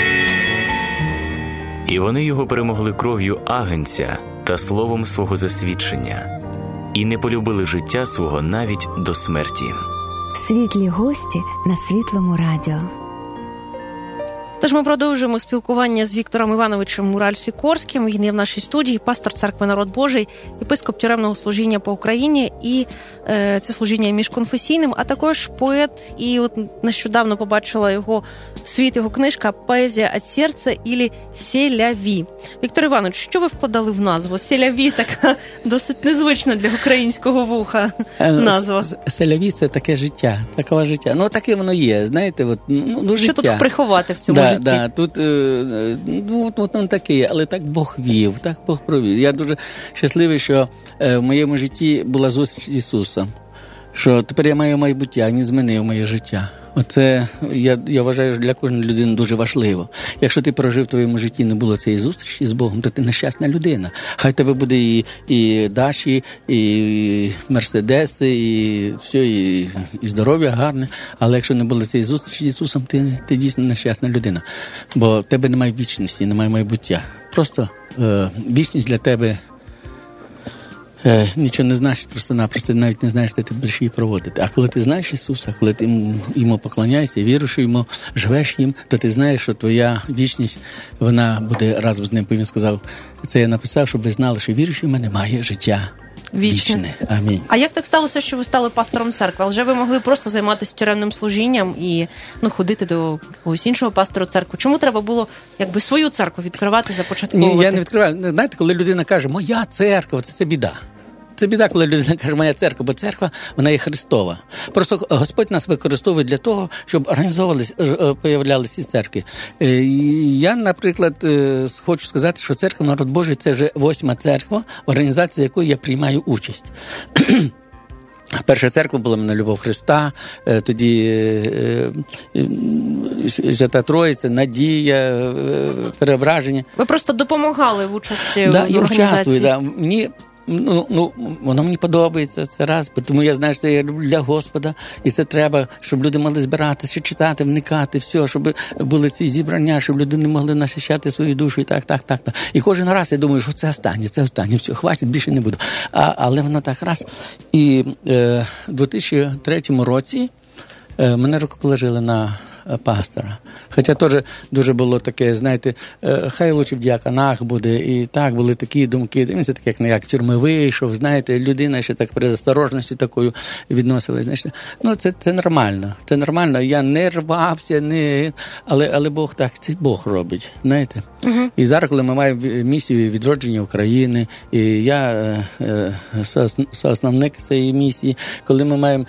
І вони його перемогли кров'ю агнця та словом свого засвідчення, і не полюбили життя свого навіть до смерті. Світлі гості на Світлому радіо. Тож ми продовжуємо спілкування з Віктором Івановичем Мураль-Сікорським. Він є в нашій студії, пастор Церкви «Народ Божий», єпископ тюремного служіння по Україні, і це служіння міжконфесійним, а також поет. І от нещодавно побачила його світ, його книжка «Поезія від серця» ілі «Селяві». Віктор Іванович, що ви вкладали в назву? «Селяві» така досить незвична для українського вуха назва. «Селяві» – це таке життя, таке життя. Ну, таке воно є, знаєте, от, ну, життя. Що тут приховати в цьому житті? Да, тут воно таке, але так Бог вів, так Бог провів. Я дуже щасливий, що в моєму житті була зустріч з Ісусом, що тепер я маю майбуття, Він змінив моє життя. Оце, я вважаю, що для кожної людини дуже важливо. Якщо ти прожив в твоєму житті, не було цієї зустрічі з Богом, то ти нещасна людина. Хай тебе буде і Даші, і Мерседеси, і все, і здоров'я гарне. Але якщо не було цієї зустрічі з Ісусом, ти дійсно нещасна людина. Бо в тебе немає вічності, немає майбуття. Просто вічність для тебе нічого не значить, просто-напросто навіть не знаєш, де ти будеш її проводити. А коли ти знаєш Ісуса, коли ти йому поклоняєшся, віруєш йому, живеш їм, то ти знаєш, що твоя вічність, вона буде разом з ним. Бо він сказав, це я написав, щоб ви знали, що віруючий в мене має життя вічне. Амінь. А як так сталося, що ви стали пастором церкви? Вже ви могли просто займатися тюремним служінням і ходити до якогось іншого пастора церкви. Чому треба було свою церкву відкривати, започатковувати? Ні, я не відкриваю. Знаєте, коли людина каже, моя церква, це біда. Це біда, коли людина каже, моя церква, бо церква, вона є Христова. Просто Господь нас використовує для того, щоб появлялися ці церкви. Я, наприклад, хочу сказати, що церква «Народ Божий» – це вже 8-ма церква, в організації якої я приймаю участь. Перша церква була в мене «Любов Христа», тоді Свята Троїця, Надія, Переображення. Ви просто допомагали в участі в організації? Я участвую, Мені воно мені подобається, це раз, тому я знаю, що це я роблю для Господа, і це треба, щоб люди могли збиратися, читати, вникати, все, щоб були ці зібрання, щоб люди не могли насичати свою душу, і так. І кожен раз я думаю, що це останнє, все, хватить, більше не буду. Але воно так раз. І в 2003 році мене рукоположили на пастора. Хоча теж дуже було таке, знаєте, хай лучше в діаконах буде, і так, були такі думки, він це таке, як тюрми вийшов, знаєте, людина ще так при осторожності такою відносилась, знаєте. Це нормально, я не рвався, але Бог так, це Бог робить, знаєте. Угу. І зараз, коли ми маємо місію відродження України, і я соосновник цієї місії, коли ми маємо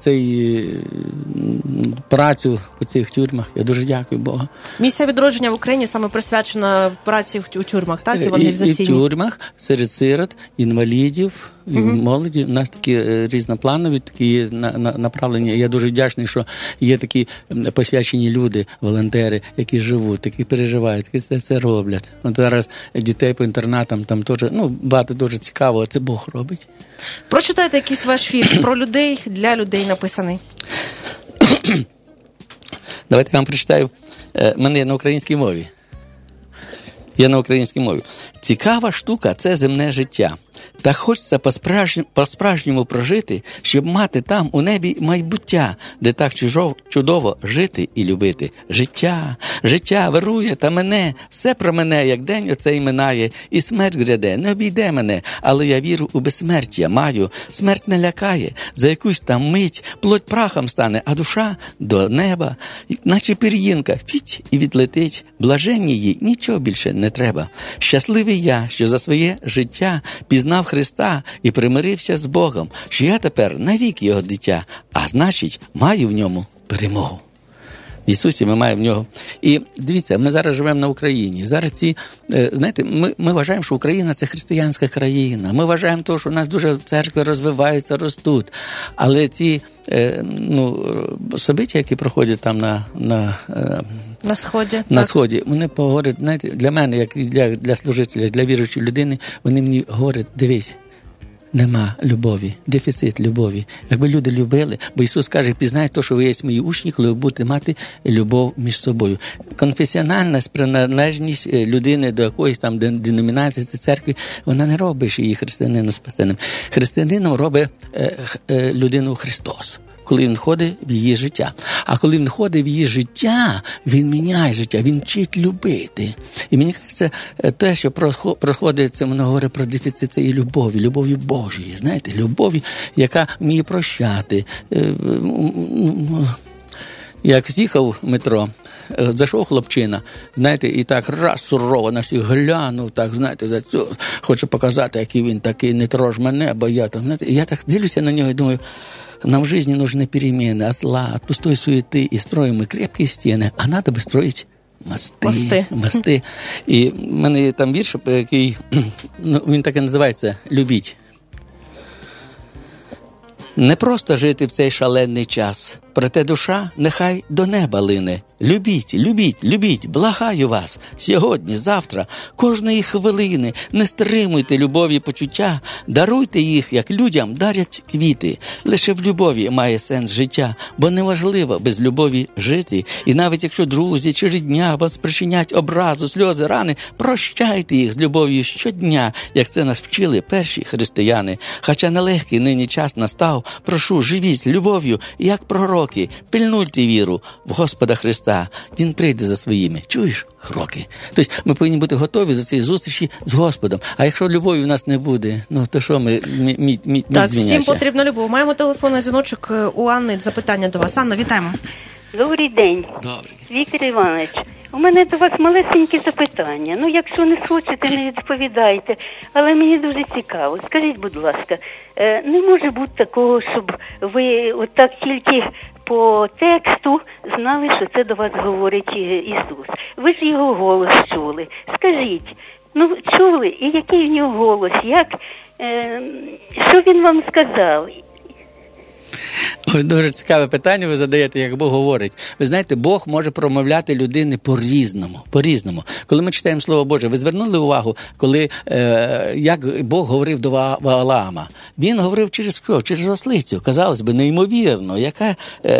працю по цих тюрмах, я дуже дякую Богу. Місія відродження в Україні саме присвячена праці у тюрмах, так? І в тюрмах, серед сирот, інвалідів, молоді. У нас такі різнопланові такі направлення. Я дуже вдячний, що є такі посвячені люди, волонтери, які живуть, які переживають, які це роблять. От зараз дітей по інтернатам там теж, багато дуже цікаво, це Бог робить. Прочитайте якийсь ваш вірш про людей, для людей написаний. Давайте я вам прочитаю. Мене на українській мові. Я на українській мові. Цікава штука – це земне життя. Та хочеться по-справжньому прожити, щоб мати там у небі майбуття, де так чудово жити і любити. Життя вирує та мене, все про мене, як день оцей минає, і смерть гряде, не обійде мене, але я віру у безсмертя маю. Смерть не лякає, за якусь там мить плоть прахом стане, а душа до неба, наче пір'їнка, фіть і відлетить. Блаженні їй нічого більше не треба. Щасливий я, що за своє життя пізнав Христа і примирився з Богом, що я тепер навік його дитя, а значить, маю в ньому перемогу. В Ісусі ми маємо в нього. І дивіться, ми зараз живемо на Україні. Зараз знаєте, ми вважаємо, що Україна – це християнська країна. Ми вважаємо того, що у нас дуже церкви розвиваються, ростуть. Але ці собиття, які проходять там на Сході, вони поговорять, знаєте, для мене, як для служителя, для віруючої людини, вони мені говорять, дивись, нема любові, дефіцит любові. Якби люди любили, бо Ісус каже, пізнайте то, що ви є мої учні, коли ви будете мати любов між собою. Конфесіональна приналежність людини до якоїсь там деномінації церкви, вона не робить її християнином спасенним. Християнином робить людину Христос. коли він входить в її життя. А коли він входить в її життя, він міняє життя, він вчить любити. І мені кажеться, те, що проходить, це воно говорить про дефіцит цієї любові Божої, знаєте, любові, яка вміє прощати. Як з'їхав в метро, зайшов хлопчина, знаєте, і так раз сурово на всіх глянув, так, знаєте, за цю, хоче показати, який він такий, не трож мене, бо я там, знаєте, і я так дивлюся на нього і думаю, нам в жизни нужны перемены, от зла, от пустой суеты, и строим мы крепкие стены, а надо бы строить мости. І в мене там вірш, який, він так і називається «Любіть». Не просто жити в цей шалений час, проте душа нехай до неба лине. Любіть, благаю вас, сьогодні, завтра, кожної хвилини, не стримуйте любові почуття, даруйте їх, як людям дарять квіти. Лише в любові має сенс життя, бо неважливо без любові жити. І навіть якщо друзі чи рідня вас причинять образу, сльози, рани, прощайте їх з любов'ю щодня, як це нас вчили перші християни. Хоча нелегкий нині час настав, прошу, живіть з любов'ю, як пророки, пильнуйте віру в Господа Христа. Він прийде за своїми. Чуєш? Кроки. Тобто ми повинні бути готові до цієї зустрічі з Господом. А якщо любові в нас не буде, ну то що ми так, всім потрібна любов. Маємо телефонний дзвіночок у Анни. Запитання до вас. Анна, вітаємо. Добрий день. Добрий. Віктор Іванович, у мене до вас малесеньке запитання. Ну, якщо не хочете, не відповідайте. Але мені дуже цікаво. Скажіть, будь ласка, не може бути такого, щоб ви отак тільки по тексту знали, що це до вас говорить Ісус. Ви ж його голос чули. Скажіть, ну чули, і який в нього голос, що він вам сказав? Ой, дуже цікаве питання ви задаєте, як Бог говорить. Ви знаєте, Бог може промовляти людини по-різному. Коли ми читаємо Слово Боже, ви звернули увагу, коли, як Бог говорив до Ваалаама? Він говорив через що? Через ослицю. Казалось би, неймовірно, яка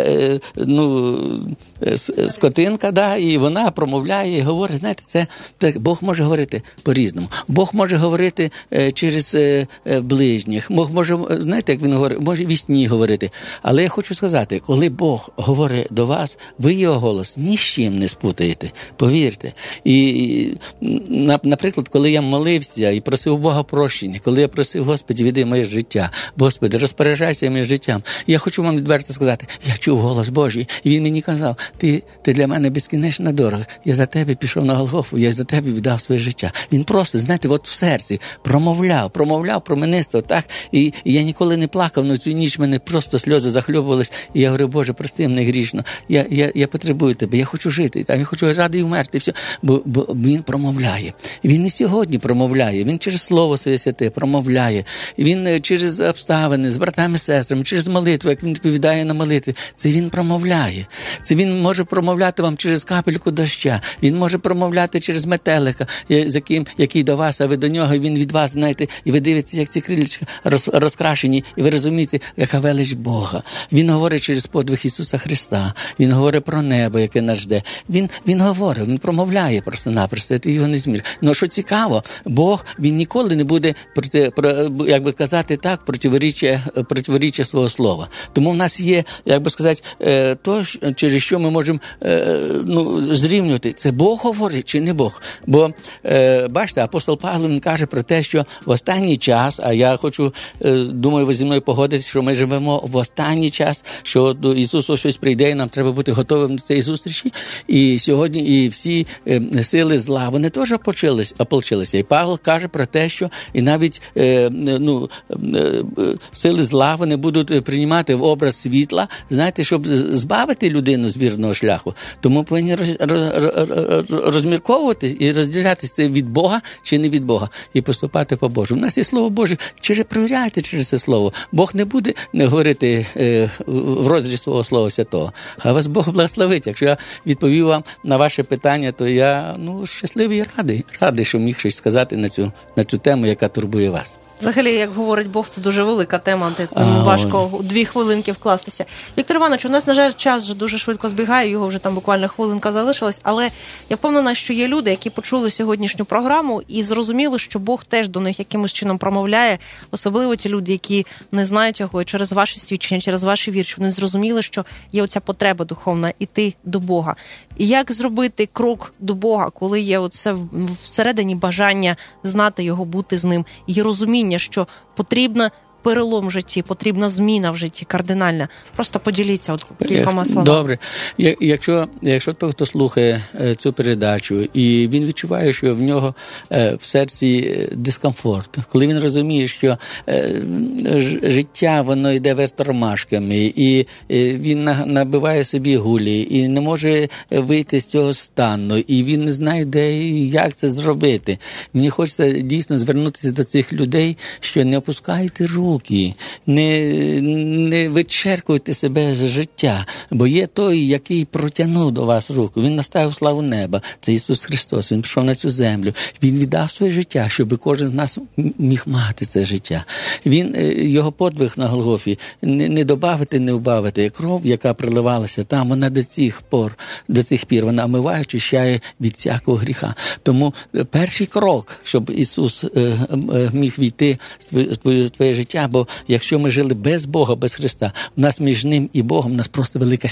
скотинка, да, і вона промовляє і говорить. Знаєте, це Бог може говорити по-різному. Бог може говорити через ближніх. Бог може, знаєте, як він говорить, може в сні говорити. Але я хочу сказати, коли Бог говорить до вас, ви його голос ні з чим не спутаєте, повірте. І, наприклад, коли я молився і просив Бога прощення, коли я просив, Господи, веди моє життя, Господи, розпоряджайся моїм життям, я хочу вам відверто сказати, я чув голос Божий, і він мені казав, ти для мене безкінечно дорого, я за тебе пішов на Голгофу, я за тебе віддав своє життя. Він просто, знаєте, от в серці промовляв променисто, так, і я ніколи не плакав, на цю ніч мене просто сльози захльобувались, і я говорю, Боже, прости мене грішно, я потребую тебе, я хочу жити, я хочу радий вмерти, все. Бо він промовляє. Він і сьогодні промовляє, він через Слово Своє Святе промовляє, він через обставини з братами, сестрами, через молитву, як він відповідає на молитві, це він промовляє. Це він може промовляти вам через капельку доща, він може промовляти через метелика, який до вас, а ви до нього, і він від вас, знаєте, і ви дивитеся, як ці крилечка розкрашені, і ви розумієте, яка велич Бога. Він говорить через подвиг Ісуса Христа, він говорить про небо, яке нас жде. Він говорить, він промовляє просто-напросто, ти його не змір. Ну, що цікаво, Бог, він ніколи не буде, як би казати так, противоріччя свого слова. Тому в нас є, як би сказати, то, через що ми можемо зрівнювати, це Бог говорить чи не Бог. Бо, бачите, апостол Павло, він каже про те, що в останній час, а я хочу, думаю, ви зі мною погодитесь, що ми живемо в останній час, що до Ісусу щось прийде, і нам треба бути готовим до цієї зустрічі. І сьогодні і всі сили зла, вони теж ополчилися. І Павло каже про те, що і навіть сили зла, вони будуть приймати в образ світла, знаєте, щоб збавити людину з вірного шляху. Тому повинні розмірковувати і розділятися це від Бога чи не від Бога, і поступати по Божому. У нас є Слово Боже, перевіряйте через це Слово. Бог не буде не говорити в розріз свого Слова Святого. Хай вас Бог благословить. Якщо я відповів вам на ваше питання, то я щасливий і радий, що міг щось сказати на цю тему, яка турбує вас. Взагалі, як говорить Бог, це дуже велика тема, де важко у 2 хвилинки вкластися. Віктор Іванович, у нас, на жаль, час вже дуже швидко збігає, його вже там буквально хвилинка залишилась, але я впевнена, що є люди, які почули сьогоднішню програму і зрозуміли, що Бог теж до них якимось чином промовляє, особливо ті люди, які не знають його, і через ваші свідчення, через через ваші вірші, вони зрозуміли, що є оця потреба духовна іти до Бога. І як зробити крок до Бога, коли є оце всередині бажання знати Його, бути з Ним, і розуміння, що потрібна перелом в житті, потрібна зміна в житті, кардинальна. Просто поділіться кількома словами. Добре. Якщо той, хто слухає цю передачу, і він відчуває, що в нього в серці дискомфорт, коли він розуміє, що життя, воно йде вверх тормашками, і він набиває собі гулі, і не може вийти з цього стану, і він не знає, де і як це зробити. Мені хочеться дійсно звернутися до цих людей, що не опускайте руки, не вичеркуйте себе з життя, бо є той, який протягнув до вас руку. Він наставив славу неба. Це Ісус Христос. Він прийшов на цю землю. Він віддав своє життя, щоб кожен з нас міг мати це життя. Його подвиг на Голгофі не добавити, не убавити. Кров, яка приливалася там, вона до цих пір, вона омиває, очищає від всякого гріха. Тому перший крок, щоб Ісус міг війти в твоє життя, бо якщо ми жили без Бога, без Христа, у нас між ним і Богом у нас просто велика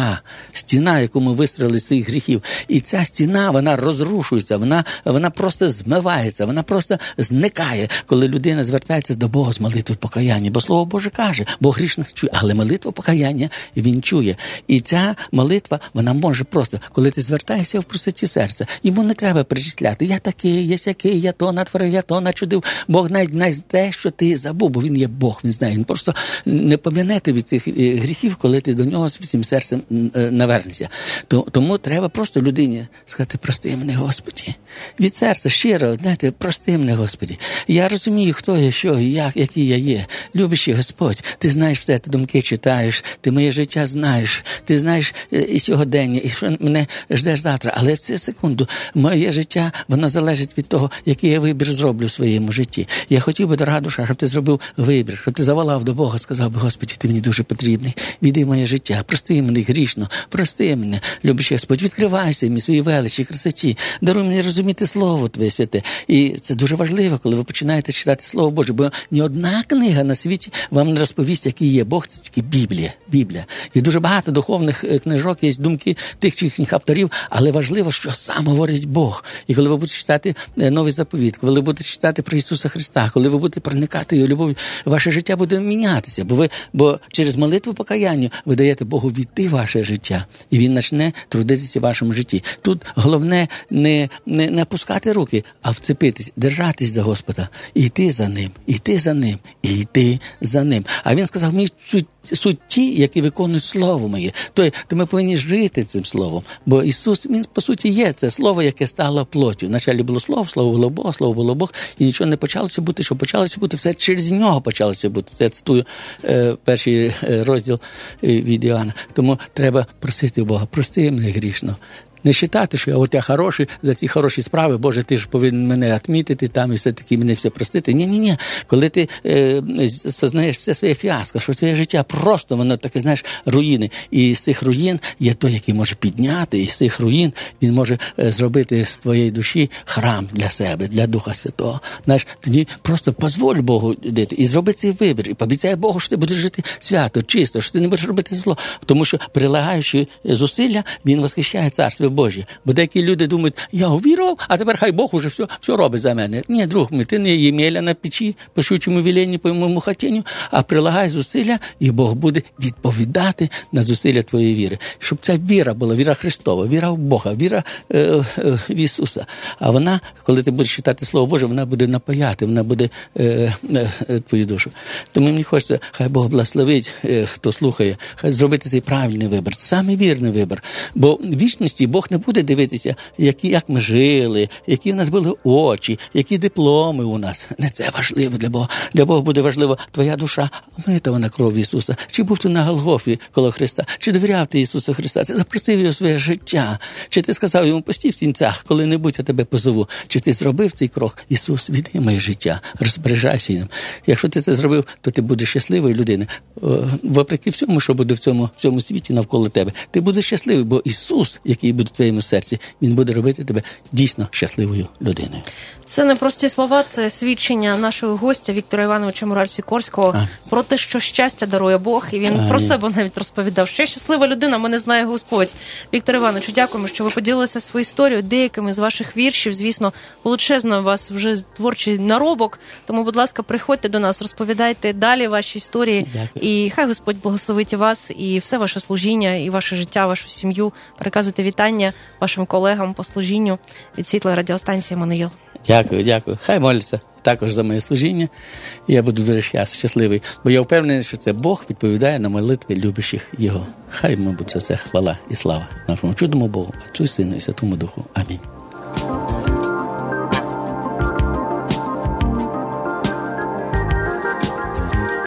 стіна, яку ми вистроїли з своїх гріхів. І ця стіна, вона розрушується, вона просто змивається, вона просто зникає, коли людина звертається до Бога з молитвою покаяння. Бо Слово Боже каже, Бог грішних чує, але молитву покаяння Він чує. І ця молитва, вона може просто, коли ти звертаєшся в простоті серця, йому не треба перечисляти, я такий, я сякий, я то натворив, я то начудив. Бог знає те, що ти забув, бо Він є Бог, Він знає. Він просто не пом'яне тобі цих гріхів, коли ти до нього з всім серцем навернешся. Тому треба просто людині сказати, прости мене, Господи. Від серця, щиро, знаєте, прости мене, Господи. Я розумію, хто я, що, як, який я є. Любящий Господь, ти знаєш все, ти думки читаєш, ти моє життя знаєш, ти знаєш і сьогодення, і що мене ждеш завтра. Але в цю секунду моє життя, воно залежить від того, який я вибір зроблю в своєму житті. Я хотів би, дорога душа, щоб ти зробив вибір, щоб ти заволав до Бога, сказав би, Господи, ти мені дуже потрібний, війди в моє життя, прости мене грішно, прости мене, любящий Господь, відкривайся мені своїй величі, красоті, даруй мені розуміти Слово Твоє святе. І це дуже важливо, коли ви починаєте читати Слово Боже, бо ні одна книга на світі вам не розповість, який є Бог, це тільки Біблія. Є дуже багато духовних книжок, є думки тих чи інших авторів, але важливо, що сам говорить Бог. І коли ви будете читати Новий Заповіт, коли ви будете читати про Ісуса Христа, коли ви будете проникати Його любов'ю, ваше життя буде мінятися, бо через молитву покаяння ви даєте Богу війти в ваше життя, і Він почне трудитися в вашому житті. Тут головне не опускати руки, а вцепитись, держатись за Господа, і йти за Ним, йти за Ним, і йти за Ним. А Він сказав, мій суть ті, які виконують Слово Моє. То ми повинні жити цим Словом, бо Ісус, Він, по суті, є це Слово, яке стало плоттю. Вначалі було Слово було Бог, Слово було Бог, і нічого не почалося бути, що почалося бути, все через Нього почалося бути. Це я цитую перший розділ від Іоанна. Тому треба просити Бога, прости мене грішно. Не вважати, що я хороший, за ці хороші справи, Боже, ти ж повинен мене відмітити там і все-таки мене все простити. Ні. Коли ти сознаєш все своє фіаско, що твоє життя просто, воно таке, знаєш, руїни. І з цих руїн є той, який може підняти, і з цих руїн він може зробити з твоєї душі храм для себе, для Духа Святого. Знаєш, тоді просто дозволь Богу йти і зроби цей вибір. І пообіцяй Богу, що ти будеш жити свято, чисто, що ти не будеш робити зло. Тому що, прилагаючи зусилля, він восхищає Царство Божє. Бо деякі люди думають, я увірував, а тепер хай Бог уже все робить за мене. Ні, друг мій, ти не Ємеля на печі, по щучому віленню, по моєму хотінню, а прилагай зусилля, і Бог буде відповідати на зусилля твоєї віри. Щоб ця віра була, віра Христова, віра в Бога, віра в Ісуса. А вона, коли ти будеш читати Слово Боже, вона буде напаяти, вона буде твою душу. Тому мені хочеться, хай Бог благословить, хто слухає, хай зробити цей правильний вибір, саме вірний вибір. Бо в вічності Бог не буде дивитися, як ми жили, які в нас були очі, які дипломи у нас. Не це важливо для Бога. Для Бога буде важливо твоя душа, омита вона кров Ісуса. Чи був ти на Голгофі коло Христа? Чи довіряв ти Ісусу Христа? Чи запросив його своє життя? Чи ти сказав йому, постій в сінцях, коли-небудь я тебе позову? Чи ти зробив цей крок? Ісус, віддай моє життя, розпоряджайся ним. Якщо ти це зробив, то ти будеш щасливою людиною. Вопреки всьому, що буде в цьому світі навколо тебе, ти будеш щасливий, бо Ісус, який буде твоєму серці, він буде робити тебе дійсно щасливою людиною. Це не прості слова, це свідчення нашого гостя Віктора Івановича Мураль-Сікорського про те, що щастя дарує Бог, і він про себе навіть розповідав. Що щаслива людина, мене знає Господь. Віктор Іванович, дякуємо, що ви поділилися своєю історією, деякими з ваших віршів. Звісно, величезно у вас вже творчий наробок, тому, будь ласка, приходьте до нас, розповідайте далі ваші історії. Дякую. І хай Господь благословить і вас, і все ваше служіння, і ваше життя, вашу сім'ю. Переказуйте вітання вашим колегам по служінню від світлої радіостанції «Еммануїл». Дякую. Хай моляться також за моє служіння, і я буду дуже щасливий, бо я впевнений, що це Бог відповідає на молитви любящих Його. Хай, мабуть, за це хвала і слава нашому чудному Богу, Отцю і Сину і Святому Духу. Амінь.